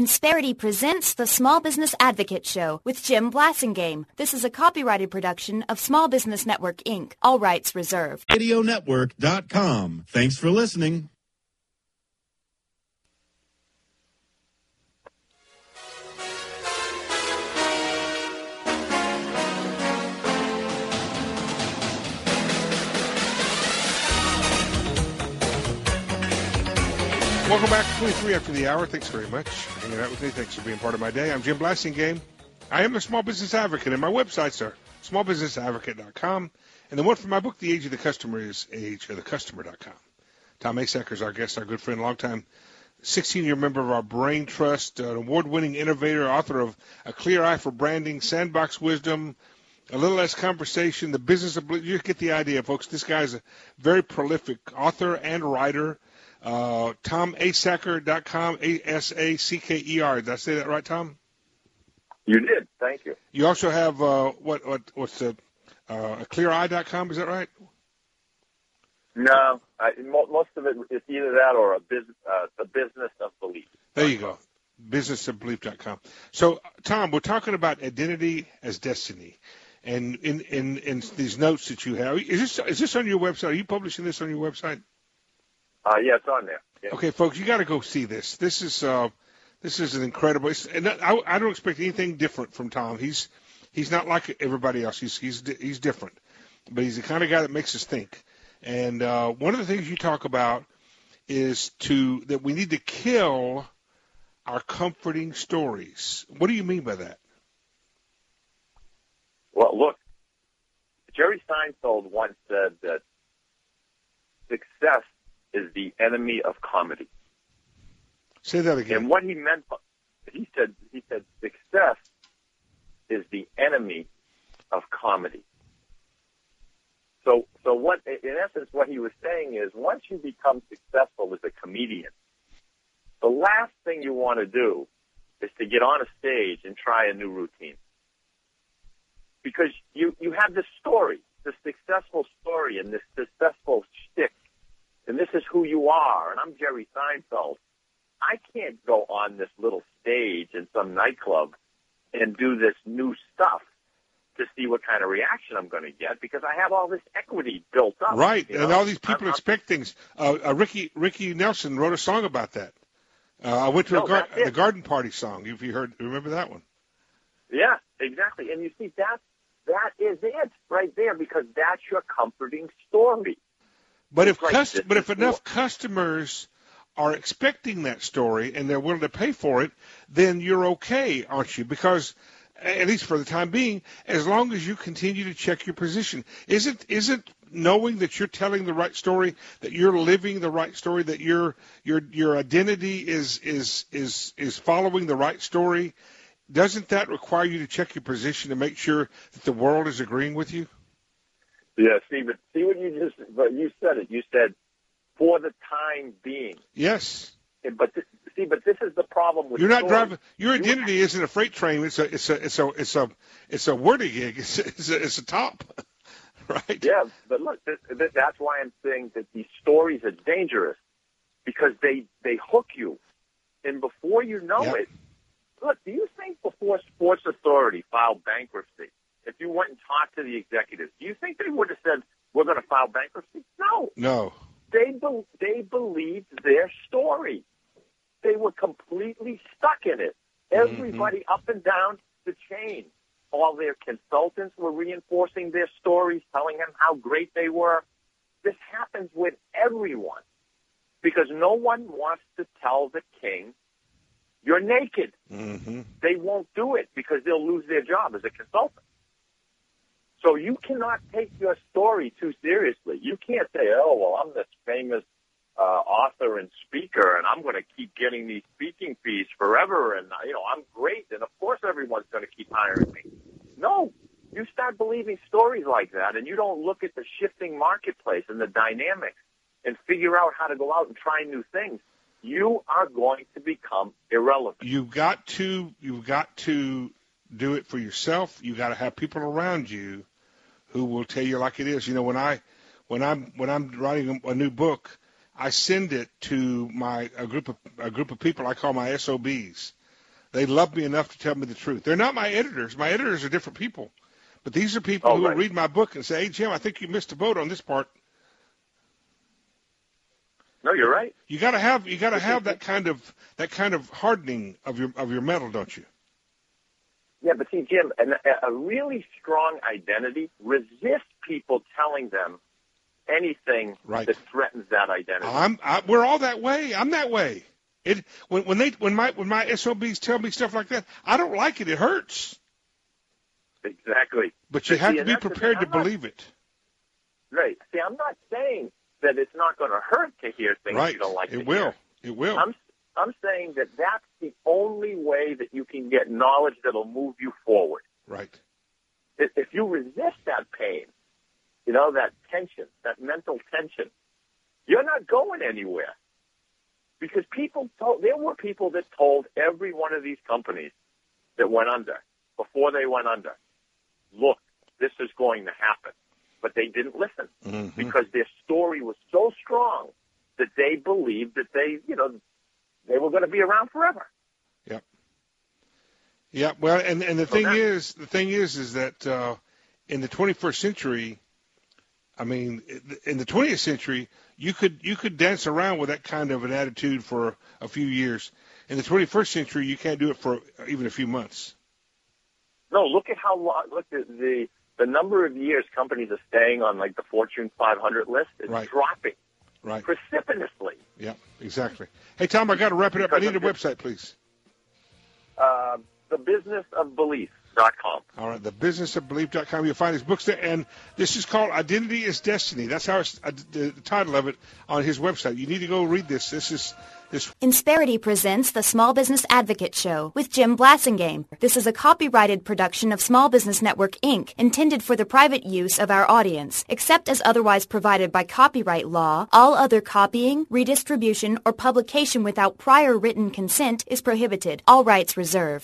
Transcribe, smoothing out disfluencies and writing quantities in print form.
Insperity presents the Small Business Advocate Show with Jim Blasingame. This is a copyrighted production of Small Business Network, Inc. All rights reserved. RadioNetwork.com. Thanks for listening. Welcome back to 23 after the hour. Thanks very much for hanging out with me. Thanks for being part of my day. I'm Jim Blasingame. I am a small business advocate, and my websites are smallbusinessadvocate.com. And the one for my book, The Age of the Customer, is ageofthecustomer.com. Tom Asacker is our guest, our good friend, longtime 16-year member of our Brain Trust, an award-winning innovator, author of A Clear Eye for Branding, Sandbox Wisdom, A Little Less Conversation, The Business of... You get the idea, folks. This guy is a very prolific author and writer. TomAsacker.com, A-S-A-C-K-E-R. Did I say that right, Tom? You did. Thank you. You also have, what's the, ClearEye.com, is that right? No, most of it is either that or the business of belief. There you go. Businessofbelief.com. So, Tom, we're talking about identity as destiny. And in these notes that you have, is this on your website? Are you publishing this on your website? Yeah, it's on there. Yeah. Okay, folks, you got to go see this. This is an incredible. And I don't expect anything different from Tom. He's not like everybody else. He's different, but he's the kind of guy that makes us think. And one of the things you talk about is that we need to kill our comforting stories. What do you mean by that? Well, look, Jerry Seinfeld once said that success is the enemy of comedy. Say that again. And what he meant, he said success is the enemy of comedy. So what, in essence, what he was saying is, once you become successful as a comedian, the last thing you want to do is to get on a stage and try a new routine. Because you have this story, this successful story, and this successful shtick. And this is who you are, and I'm Jerry Seinfeld. I can't go on this little stage in some nightclub and do this new stuff to see what kind of reaction I'm going to get, because I have all this equity built up. Right, and all these people expect things. Ricky Nelson wrote a song about that. I went to the Garden Party song. If you remember that one? Yeah, exactly. And you see, that is it right there, because that's your comforting story. But if enough customers are expecting that story and they're willing to pay for it, then you're okay, aren't you? Because, at least for the time being, as long as you continue to check your position, isn't knowing that you're telling the right story, that you're living the right story, that your identity is following the right story, doesn't that require you to check your position to make sure that the world is agreeing with you? Yeah, see what you said it. You said, for the time being. Yes. But this is the problem with you're not driving. Your identity isn't a freight train. It's a whirligig. It's a top, right? Yeah, but look, that's why I'm saying that these stories are dangerous, because they hook you, and before you know it, look. Do you think before Sports Authority filed bankruptcy, if you went and talked to the executives, do you think they would have said, we're going to file bankruptcy? No. They believed their story. They were completely stuck in it. Everybody up and down the chain. All their consultants were reinforcing their stories, telling them how great they were. This happens with everyone, because no one wants to tell the king, you're naked. They won't do it because they'll lose their job as a consultant. So you cannot take your story too seriously. You can't say, oh, well, I'm this famous author and speaker, and I'm going to keep getting these speaking fees forever, and, I'm great, and of course everyone's going to keep hiring me. No, you start believing stories like that, and you don't look at the shifting marketplace and the dynamics and figure out how to go out and try new things. You are going to become irrelevant. You've got to do it for yourself. You got to have people around you who will tell you like it is. When I'm writing a new book, I send it to a group of people I call my SOBs, They love me enough to tell me the truth. They're not my editors. My editors are different people. But these are people who will read my book and say, hey, Jim, I think you missed a boat on this part. No, you're right. You got to have that kind of hardening of your metal, don't you? Yeah, but see, Jim, a really strong identity resists people telling them anything that threatens that identity. We're all that way. I'm that way. When my SOBs tell me stuff like that, I don't like it. It hurts. Exactly. But you have to be prepared to believe it. Right. See, I'm not saying that it's not going to hurt to hear things you don't like to hear. It will. I'm saying that that's the only way that you can get knowledge that'll move you forward. Right. If you resist that pain, that tension, that mental tension, you're not going anywhere. Because there were people that told every one of these companies that went under, before they went under, look, this is going to happen. But they didn't listen because their story was so strong that they believed that they were going to be around forever. Yep. Yeah. Well, and the thing is that in the 21st century, I mean, in the 20th century, you could dance around with that kind of an attitude for a few years. In the 21st century, you can't do it for even a few months. No, look at how long. Look at the number of years companies are staying on like the Fortune 500 list is dropping precipitously. Yeah, exactly. Hey, Tom, I got to wrap it up. I need a website, please. TheBusinessOfBelief.com. All right, TheBusinessOfBelief.com. You'll find his books there, and this is called Identity is Destiny. That's how the title of it on his website. You need to go read this. Insperity presents the Small Business Advocate Show with Jim Blasingame. This is a copyrighted production of Small Business Network, Inc., intended for the private use of our audience. Except as otherwise provided by copyright law, all other copying, redistribution, or publication without prior written consent is prohibited. All rights reserved.